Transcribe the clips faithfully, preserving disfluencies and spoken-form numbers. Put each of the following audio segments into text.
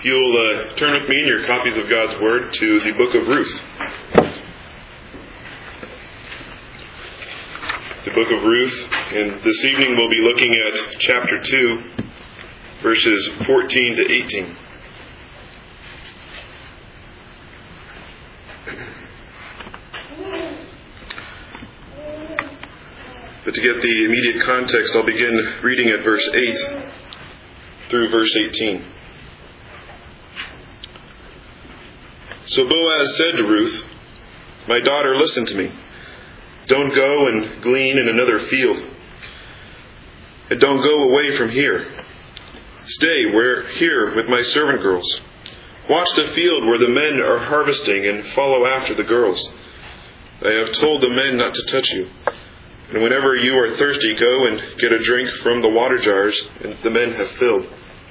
you'll uh, turn with me in your copies of God's Word to the book of Ruth. The book of Ruth, and this evening we'll be looking at chapter two, verses fourteen to eighteen. But to get the immediate context, I'll begin reading at verse eight through verse eighteen. So Boaz said to Ruth, "My daughter, listen to me. Don't go and glean in another field. And don't go away from here. Stay where here with my servant girls. Watch the field where the men are harvesting and follow after the girls. I have told the men not to touch you. And whenever you are thirsty, go and get a drink from the water jars the men have filled."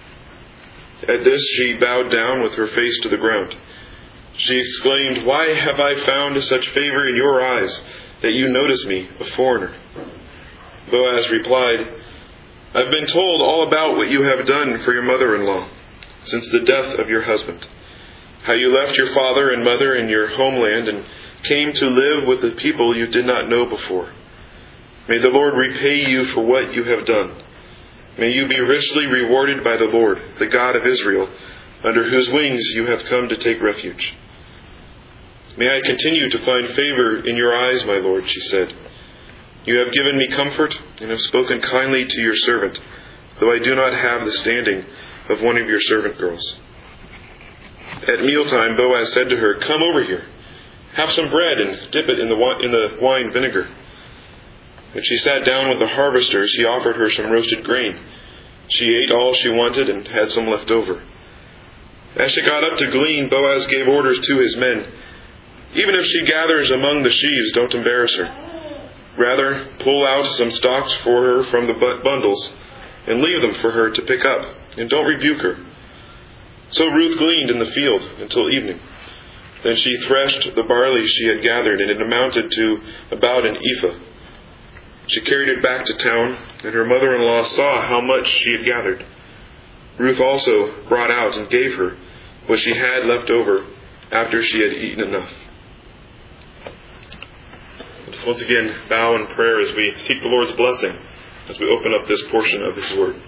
At this she bowed down with her face to the ground. She exclaimed, "Why have I found such favor in your eyes, that you notice me, a foreigner?" Boaz replied, "I've been told all about what you have done for your mother-in-law since the death of your husband, how you left your father and mother in your homeland and came to live with the people you did not know before. May the Lord repay you for what you have done. May you be richly rewarded by the Lord, the God of Israel, under whose wings you have come to take refuge. May I continue to find favor in your eyes, my Lord," she said. "You have given me comfort and have spoken kindly to your servant, though I do not have the standing of one of your servant girls." At mealtime, Boaz said to her, "Come over here. Have some bread and dip it in the in the wine vinegar." When she sat down with the harvesters, he offered her some roasted grain. She ate all she wanted and had some left over. As she got up to glean, Boaz gave orders to his men, "Even if she gathers among the sheaves, don't embarrass her. Rather, pull out some stalks for her from the bundles and leave them for her to pick up, and don't rebuke her." So Ruth gleaned in the field until evening. Then she threshed the barley she had gathered, and it amounted to about an ephah. She carried it back to town, and her mother-in-law saw how much she had gathered. Ruth also brought out and gave her what she had left over after she had eaten enough. Let us once again bow in prayer as we seek the Lord's blessing as we open up this portion of His Word.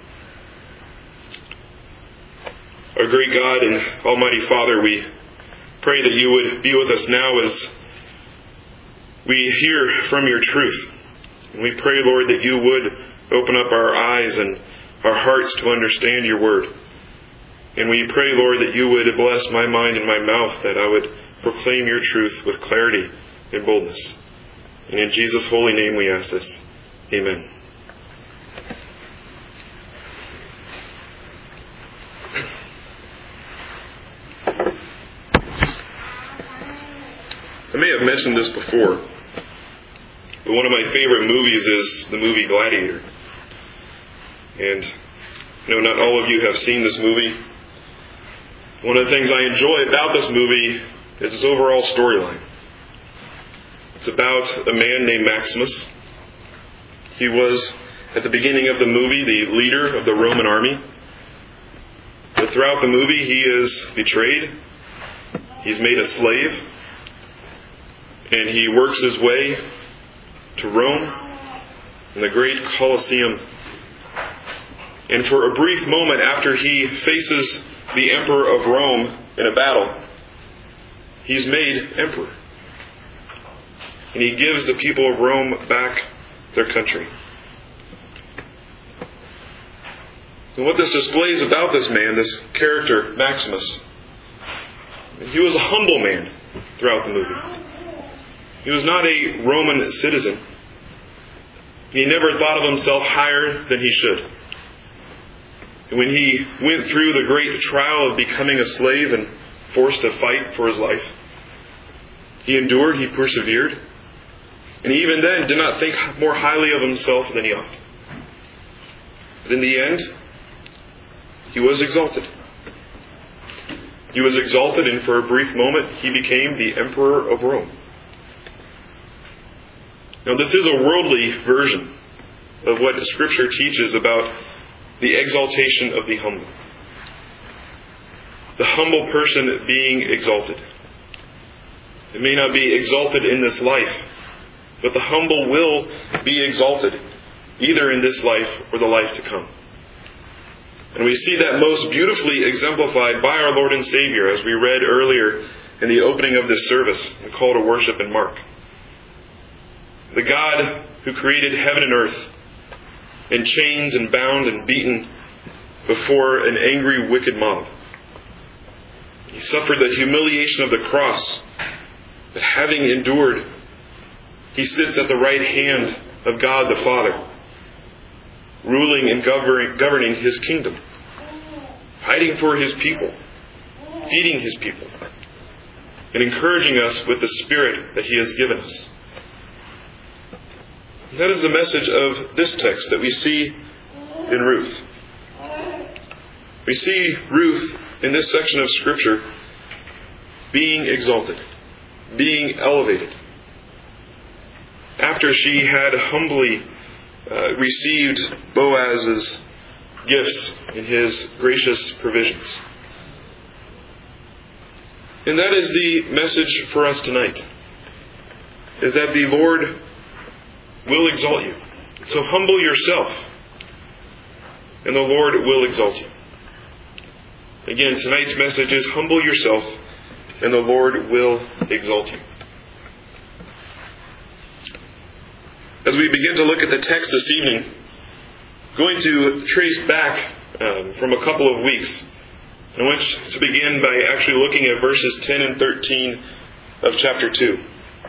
Our great God and Almighty Father, we pray that you would be with us now as we hear from your truth. And we pray, Lord, that you would open up our eyes and our hearts to understand your word. And we pray, Lord, that you would bless my mind and my mouth, that I would proclaim your truth with clarity and boldness. And in Jesus' holy name we ask this. Amen. I may have mentioned this before, but one of my favorite movies is the movie Gladiator. And I know not all of you have seen this movie. One of the things I enjoy about this movie is its overall storyline. It's about a man named Maximus. He was, at the beginning of the movie, the leader of the Roman army. But throughout the movie, he is betrayed. He's made a slave. And he works his way to Rome in the great Colosseum. And for a brief moment after he faces the emperor of Rome in a battle, he's made emperor. And he gives the people of Rome back their country. And what this displays about this man, this character, Maximus, he was a humble man throughout the movie. He was not a Roman citizen. He never thought of himself higher than he should. And when he went through the great trial of becoming a slave and forced to fight for his life, he endured, he persevered, and he even then did not think more highly of himself than he ought. But in the end, he was exalted. He was exalted, and for a brief moment, he became the emperor of Rome. Now, this is a worldly version of what Scripture teaches about the exaltation of the humble. the humble person being exalted. It may not be exalted in this life, but the humble will be exalted, either in this life or the life to come. And we see that most beautifully exemplified by our Lord and Savior, as we read earlier in the opening of this service, the call to worship in Mark. The God who created heaven and earth, in chains and bound and beaten before an angry, wicked mob. He suffered the humiliation of the cross, but having endured, He sits at the right hand of God the Father, ruling and governing His kingdom, fighting for His people, feeding His people, and encouraging us with the Spirit that He has given us. And that is the message of this text that we see in Ruth. We see Ruth in this section of Scripture being exalted, being elevated, after she had humbly uh, received Boaz's gifts and his gracious provisions. And that is the message for us tonight, is that the Lord will exalt you. So humble yourself, and the Lord will exalt you. Again, tonight's message is humble yourself, and the Lord will exalt you. As we begin to look at the text this evening, I'm going to trace back um, from a couple of weeks. I want to begin by actually looking at verses ten and thirteen of chapter two.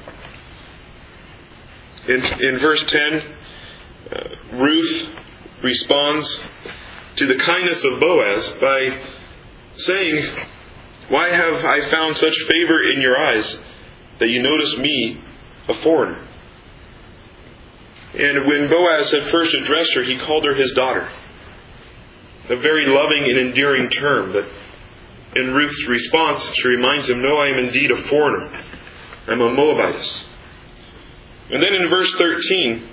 In, in verse ten, uh, Ruth responds to the kindness of Boaz by saying, "Why have I found such favor in your eyes that you notice me, a foreigner?" And when Boaz had first addressed her, he called her his daughter. A very loving and endearing term, but in Ruth's response, she reminds him, "No, I am indeed a foreigner. I'm a Moabitess." And then in verse thirteen,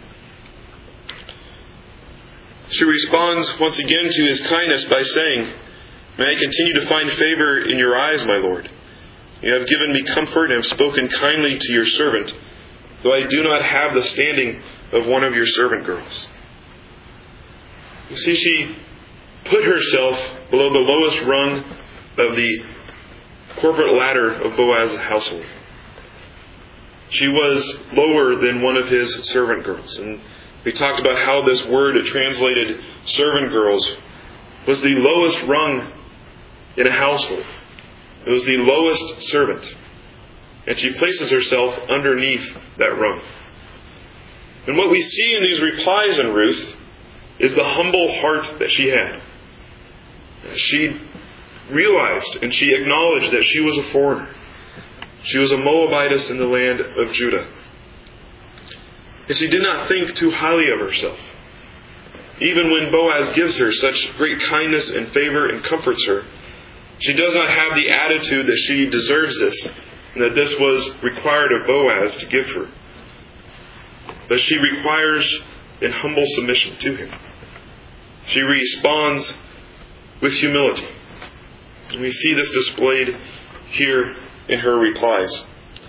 she responds once again to his kindness by saying, "May I continue to find favor in your eyes, my Lord. You have given me comfort and have spoken kindly to your servant, though I do not have the standing of one of your servant girls." You see, she put herself below the lowest rung of the corporate ladder of Boaz's household. She was lower than one of his servant girls. And we talked about how this word translated servant girls was the lowest rung in a household. It was the lowest servant. And she places herself underneath that rung. And what we see in these replies in Ruth is the humble heart that she had. She realized and she acknowledged that she was a foreigner. She was a Moabitess in the land of Judah. And she did not think too highly of herself. Even when Boaz gives her such great kindness and favor and comforts her, she does not have the attitude that she deserves this and that this was required of Boaz to give her. But she requires in humble submission to him. She responds with humility. And we see this displayed here in her replies.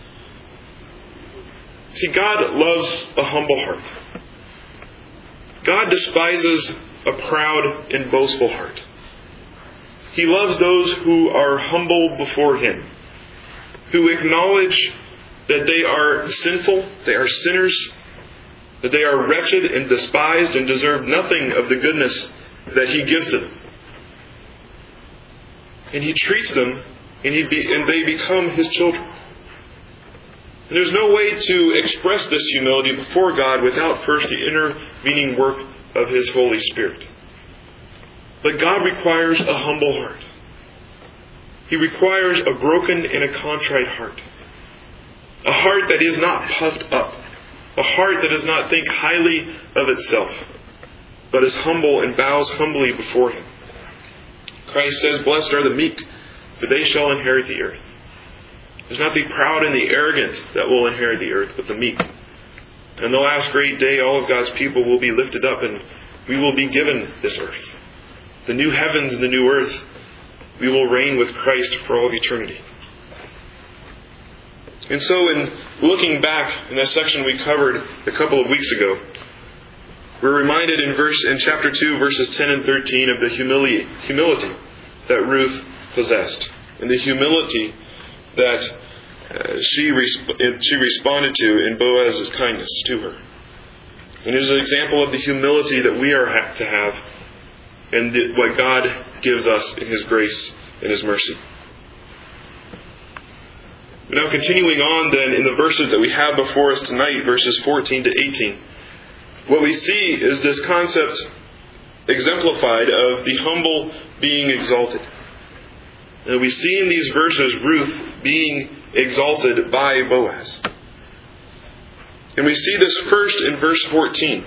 See, God loves a humble heart. God despises a proud and boastful heart. He loves those who are humble before Him, who acknowledge that they are sinful, they are sinners, that they are wretched and despised and deserve nothing of the goodness that He gives to them. And He treats them, and, he be, and they become His children. And there's no way to express this humility before God without first the intervening work of His Holy Spirit. But God requires a humble heart. He requires a broken and a contrite heart. A heart that is not puffed up. A heart that does not think highly of itself, but is humble and bows humbly before Him. Christ says, "Blessed are the meek, for they shall inherit the earth." It's not the proud and the arrogant that will inherit the earth, but the meek. And the last great day, all of God's people will be lifted up, and we will be given this earth. The new heavens and the new earth we will reign with Christ for all of eternity. And so in looking back in that section we covered a couple of weeks ago, we're reminded in verse in chapter two, verses ten and thirteen of the humility, humility that Ruth possessed, and the humility that uh, she resp- she responded to in Boaz's kindness to her. And it is an example of the humility that we are ha- to have, and the, what God gives us in His grace and His mercy. Now continuing on then in the verses that we have before us tonight, verses fourteen to eighteen, what we see is this concept exemplified of the humble being exalted. And we see in these verses Ruth being exalted by Boaz. And we see this first in verse fourteen.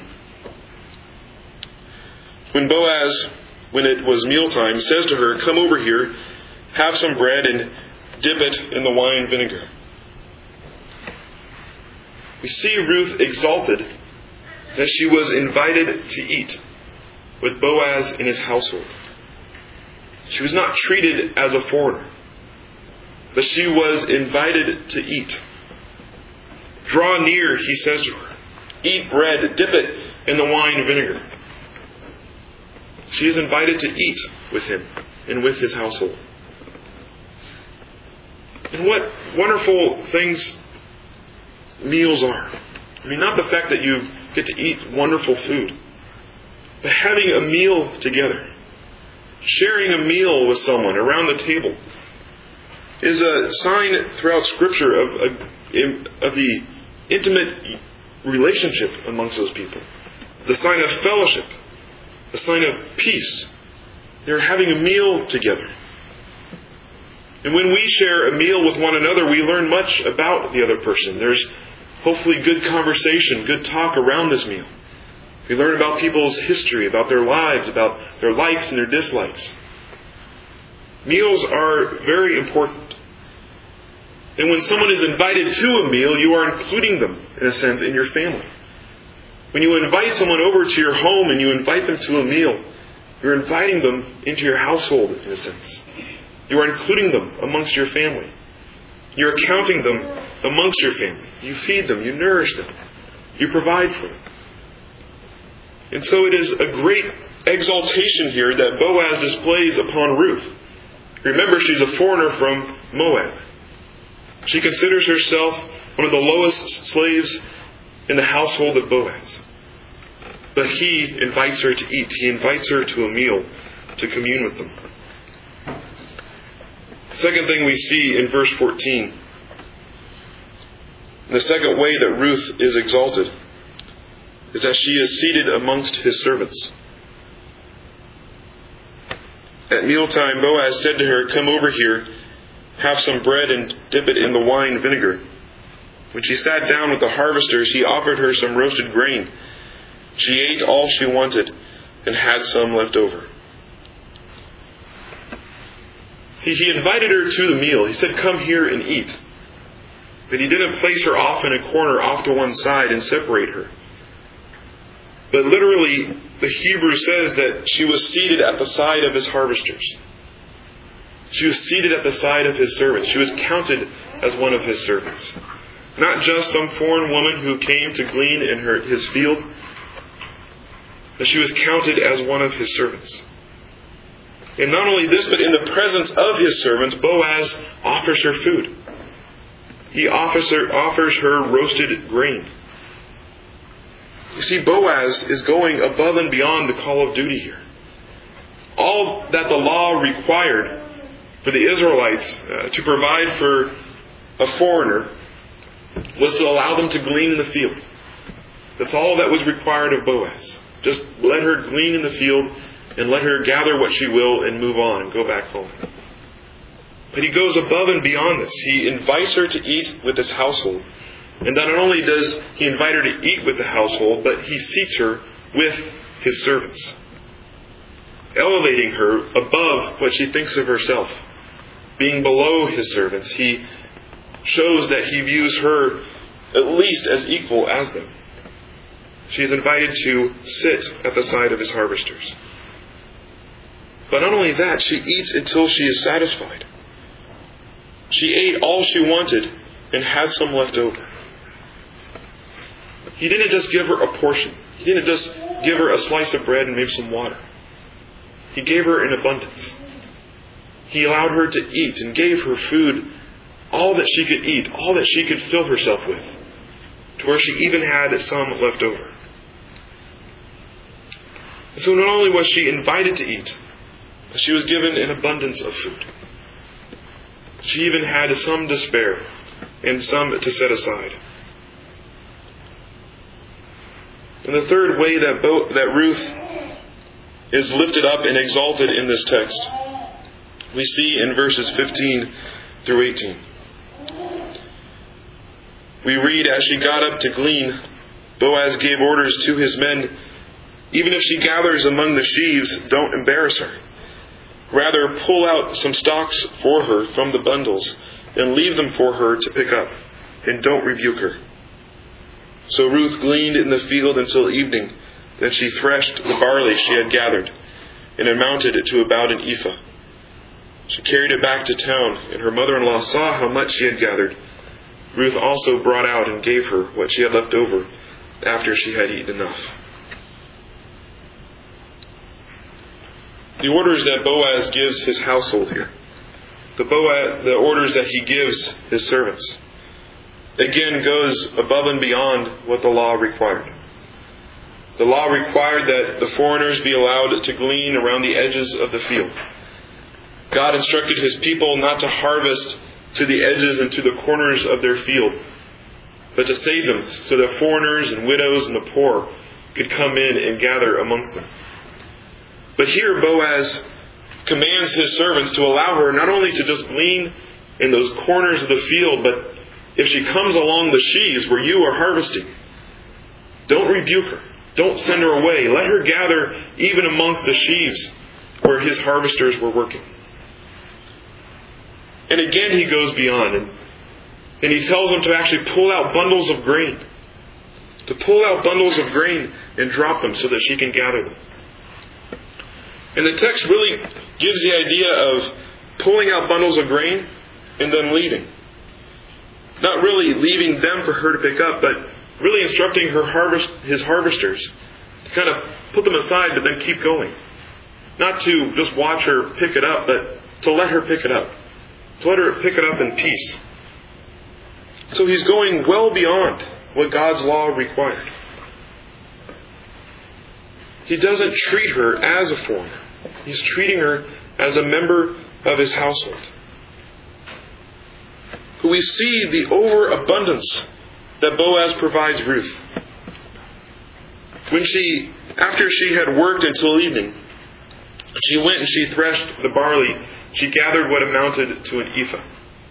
When Boaz, when it was mealtime, says to her, "Come over here, have some bread and dip it in the wine vinegar." We see Ruth exalted that she was invited to eat with Boaz in his household. She was not treated as a foreigner, but she was invited to eat. "Draw near," he says to her. "Eat bread, dip it in the wine vinegar." She is invited to eat with him and with his household. And what wonderful things meals are. I mean, not the fact that you get to eat wonderful food, but having a meal together, sharing a meal with someone around the table, is a sign throughout Scripture of, a, of the intimate relationship amongst those people. It's a sign of fellowship, a sign of peace. They're having a meal together. And when we share a meal with one another, we learn much about the other person. There's hopefully good conversation, good talk around this meal. We learn about people's history, about their lives, about their likes and their dislikes. Meals are very important. And when someone is invited to a meal, you are including them, in a sense, in your family. When you invite someone over to your home and you invite them to a meal, you're inviting them into your household, in a sense. You are including them amongst your family. You're counting them amongst your family. You feed them, you nourish them, you provide for them. And so it is a great exaltation here that Boaz displays upon Ruth. Remember, she's a foreigner from Moab. She considers herself one of the lowest slaves in the household of Boaz. But he invites her to eat. He invites her to a meal, to commune with them. The second thing we see in verse fourteen, the second way that Ruth is exalted, is that she is seated amongst his servants. At mealtime, Boaz said to her, "Come over here, have some bread and dip it in the wine vinegar." When she sat down with the harvesters, he offered her some roasted grain. She ate all she wanted and had some left over. See, he invited her to the meal. He said, "Come here and eat." But he didn't place her off in a corner off to one side and separate her. But literally, the Hebrew says that she was seated at the side of his harvesters. She was seated at the side of his servants. She was counted as one of his servants. Not just some foreign woman who came to glean in her, his field, but she was counted as one of his servants. And not only this, but in the presence of his servants, Boaz offers her food. He offers her, offers her roasted grain. You see, Boaz is going above and beyond the call of duty here. All that the law required for the Israelites uh, to provide for a foreigner was to allow them to glean in the field. That's all that was required of Boaz. Just let her glean in the field and let her gather what she will and move on and go back home. But he goes above and beyond this. He invites her to eat with his household. And not only does he invite her to eat with the household, but he seats her with his servants, elevating her above what she thinks of herself. Being below his servants, he shows that he views her at least as equal as them. She is invited to sit at the side of his harvesters. But not only that, she eats until she is satisfied. She ate all she wanted and had some left over. He didn't just give her a portion. He didn't just give her a slice of bread and maybe some water. He gave her in abundance. He allowed her to eat and gave her food, all that she could eat, all that she could fill herself with, to where she even had some left over. And so not only was she invited to eat, but she was given an abundance of food. She even had some to spare and some to set aside. And the third way that, Bo- that Ruth is lifted up and exalted in this text, we see in verses fifteen through eighteen. We read, as she got up to glean, Boaz gave orders to his men, even if she gathers among the sheaves, don't embarrass her. Rather, pull out some stalks for her from the bundles and leave them for her to pick up, and don't rebuke her. So Ruth gleaned in the field until evening. Then she threshed the barley she had gathered, and amounted to about an ephah. She carried it back to town, and her mother-in-law saw how much she had gathered. Ruth also brought out and gave her what she had left over after she had eaten enough. The orders that Boaz gives his household here, the, Boaz, the orders that he gives his servants, again goes above and beyond what the law required. The law required that the foreigners be allowed to glean around the edges of the field. God instructed His people not to harvest to the edges and to the corners of their field, but to save them so that foreigners and widows and the poor could come in and gather amongst them. But here Boaz commands his servants to allow her not only to just glean in those corners of the field, but if she comes along the sheaves where you are harvesting, don't rebuke her. Don't send her away. Let her gather even amongst the sheaves where his harvesters were working. And again he goes beyond, and, and he tells them to actually pull out bundles of grain. To pull out bundles of grain and drop them so that she can gather them. And the text really gives the idea of pulling out bundles of grain and then leaving. Not really leaving them for her to pick up, but really instructing her harvest, his harvesters to kind of put them aside but then keep going. Not to just watch her pick it up, but to let her pick it up. To let her pick it up in peace. So he's going well beyond what God's law required. He doesn't treat her as a foreigner. He's treating her as a member of his household. We see the overabundance that Boaz provides Ruth. When she, after she had worked until evening, she went and she threshed the barley. She gathered what amounted to an ephah.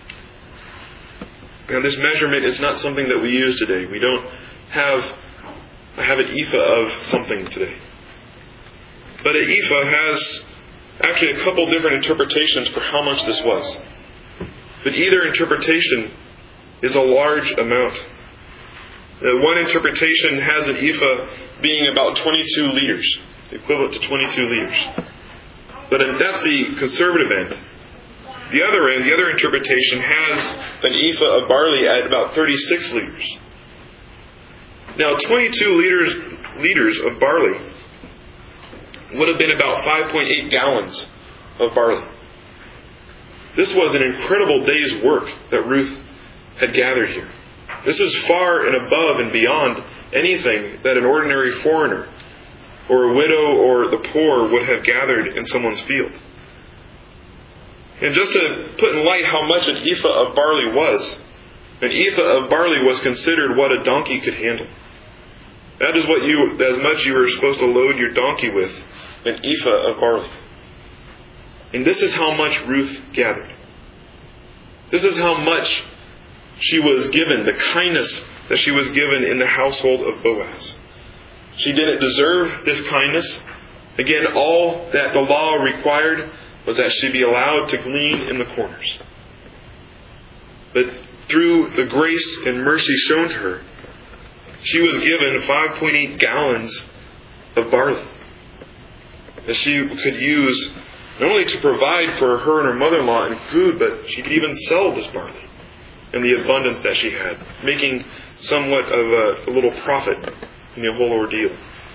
Now this measurement is not something that we use today. We don't have, have an ephah of something today. But an ephah has actually a couple different interpretations for how much this was. But either interpretation is a large amount. Uh, one interpretation has an ephah being about twenty-two liters, equivalent to twenty-two liters. But that's the conservative end. The other end, the other interpretation has an ephah of barley at about thirty-six liters. Now, twenty-two liters, liters of barley would have been about five point eight gallons of barley. This was an incredible day's work that Ruth had gathered here. This is far and above and beyond anything that an ordinary foreigner or a widow or the poor would have gathered in someone's field. And just to put in light how much an ephah of barley was, an ephah of barley was considered what a donkey could handle. That is what you, as much you were supposed to load your donkey with, an ephah of barley. And this is how much Ruth gathered. This is how much she was given, the kindness that she was given in the household of Boaz. She didn't deserve this kindness. Again, all that the law required was that she be allowed to glean in the corners. But through the grace and mercy shown to her, she was given five point eight gallons of barley that she could use Not only to provide for her and her mother-in-law in food, but she could even sell this barley and the abundance that she had, making somewhat of a, a little profit in the whole ordeal.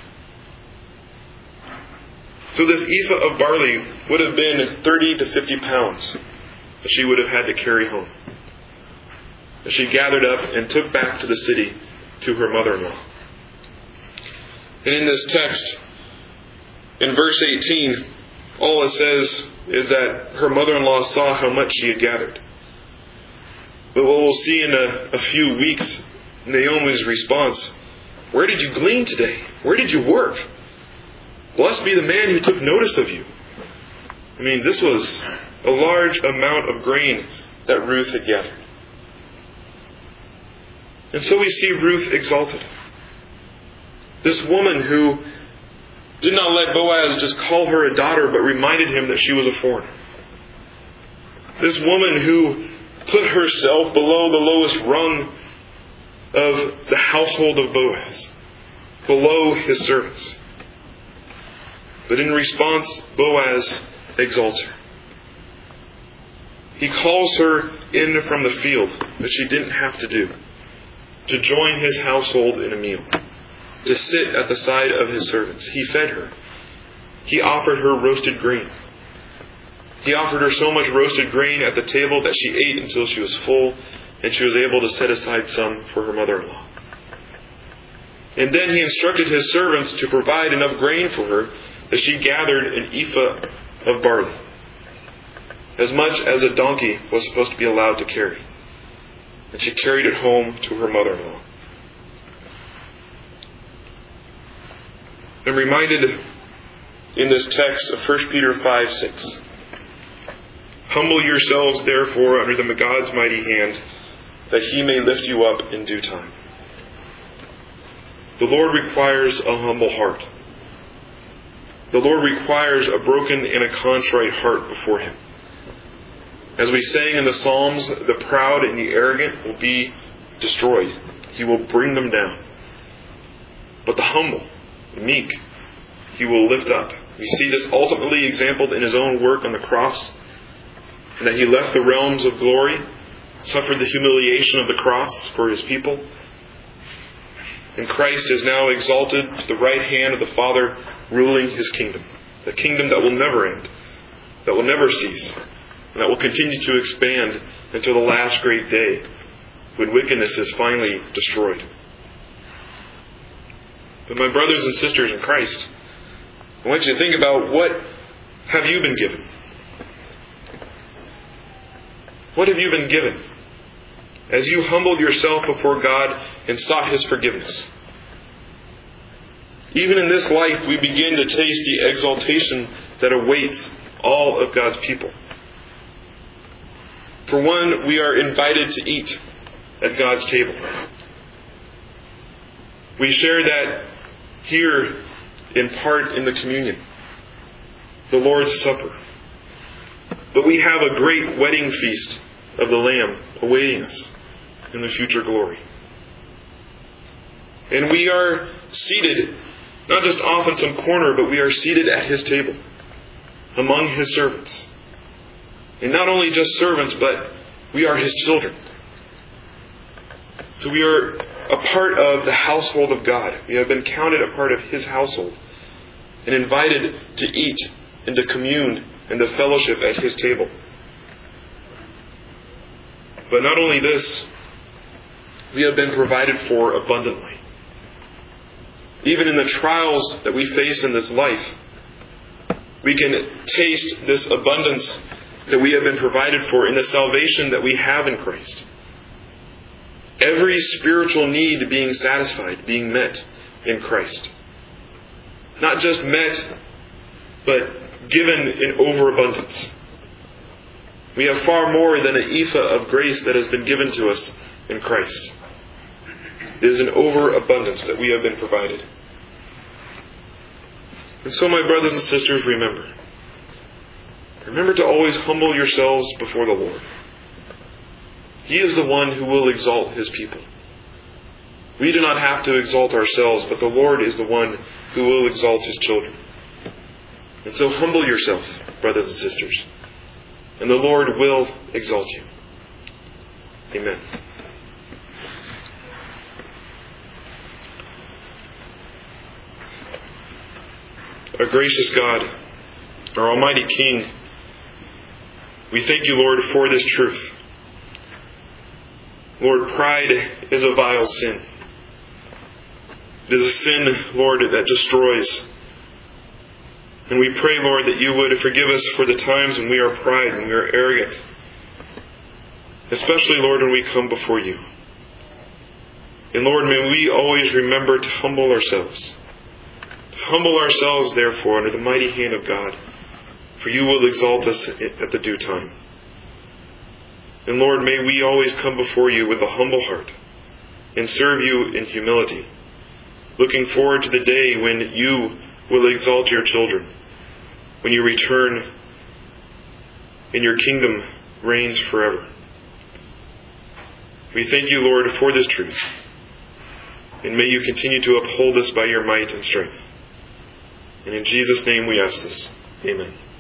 So this ephah of barley would have been thirty to fifty pounds that she would have had to carry home, that she gathered up and took back to the city to her mother-in-law. And in this text, in verse eighteen, all it says is that her mother-in-law saw how much she had gathered. But what we'll see in a, a few weeks, Naomi's response, "Where did you glean today? Where did you work? Blessed be the man who took notice of you." I mean, this was a large amount of grain that Ruth had gathered. And so we see Ruth exalted. This woman who did not let Boaz just call her a daughter, but reminded him that she was a foreigner. This woman who put herself below the lowest rung of the household of Boaz, below his servants. But in response, Boaz exalts her. He calls her in from the field, that she didn't have to do, to join his household in a meal, to sit at the side of his servants. He fed her. He offered her roasted grain. He offered her so much roasted grain at the table that she ate until she was full, and she was able to set aside some for her mother-in-law. And then he instructed his servants to provide enough grain for her that she gathered an ephah of barley, as much as a donkey was supposed to be allowed to carry. And she carried it home to her mother-in-law. I'm reminded in this text of First Peter five six. "Humble yourselves, therefore, under the God's mighty hand, that He may lift you up in due time." The Lord requires a humble heart. The Lord requires a broken and a contrite heart before Him. As we sang in the Psalms, the proud and the arrogant will be destroyed. He will bring them down. But the humble, the meek, He will lift up. We see this ultimately exampled in His own work on the cross, and that He left the realms of glory, suffered the humiliation of the cross for His people, and Christ is now exalted to the right hand of the Father, ruling His kingdom, the kingdom that will never end, that will never cease, and that will continue to expand until the last great day, when wickedness is finally destroyed. But my brothers and sisters in Christ, I want you to think about, what have you been given? What have you been given as you humbled yourself before God and sought His forgiveness? Even in this life, we begin to taste the exaltation that awaits all of God's people. For one, we are invited to eat at God's table. We share that here in part in the communion, the Lord's Supper. But we have a great wedding feast of the Lamb awaiting us in the future glory. And we are seated, not just off in some corner, but we are seated at His table, among His servants. And not only just servants, but we are His children. So we are a part of the household of God. We have been counted a part of His household and invited to eat and to commune and to fellowship at His table. But not only this, we have been provided for abundantly. Even in the trials that we face in this life, we can taste this abundance that we have been provided for in the salvation that we have in Christ. Every spiritual need being satisfied, being met in Christ. Not just met, but given in overabundance. We have far more than an ephah of grace that has been given to us in Christ. It is an overabundance that we have been provided. And so, my brothers and sisters, remember. Remember to always humble yourselves before the Lord. He is the one who will exalt His people. We do not have to exalt ourselves, but the Lord is the one who will exalt His children. And so humble yourself brothers and sisters. And the Lord will exalt you. Amen. Our gracious God, our Almighty King, we thank you, Lord, for this truth. Lord, pride is a vile sin. It is a sin, Lord, that destroys. And we pray, Lord, that you would forgive us for the times when we are pride, when we are arrogant. Especially, Lord, when we come before you. And Lord, may we always remember to humble ourselves. To humble ourselves, therefore, under the mighty hand of God. For you will exalt us at the due time. And Lord, may we always come before you with a humble heart and serve you in humility, looking forward to the day when you will exalt your children, when you return and your kingdom reigns forever. We thank you, Lord, for this truth, and may you continue to uphold us by your might and strength. And in Jesus' name we ask this. Amen.